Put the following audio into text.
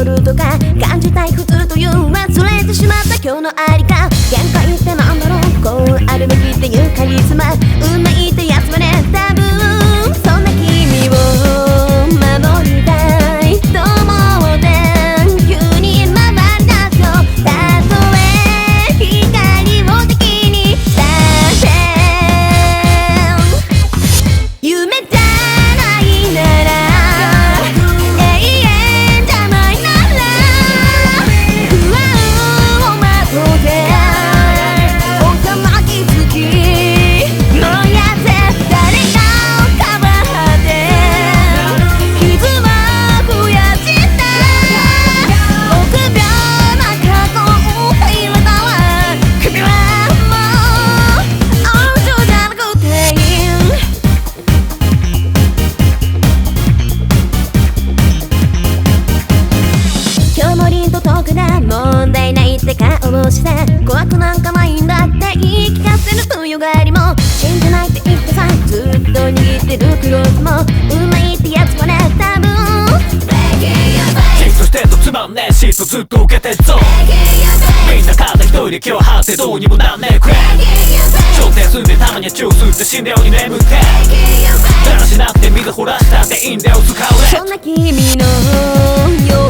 るとか感じたい普通という忘れてしまった今日のありか限界ってなんだろうこうあるべきっていうカリスマ運命ってやつはね多分そんな君を守りたいと思って急に回り出すよたとえ光を敵にしたって夢じゃないなら問題ないって顔をして怖くなんかないんだって言い聞かせる強がりも信じないって言ってさずっと握ってるクロスもうまいってやつはね多分じっとしてんとつまんねえしとずっと受けてっぞみんな肩一人で今日張ってどうにもなんねえくれ頂点数でたまにはチュースって死んだように眠ってだらしなくて水掘らしたっていいんだよ使うねそんな君の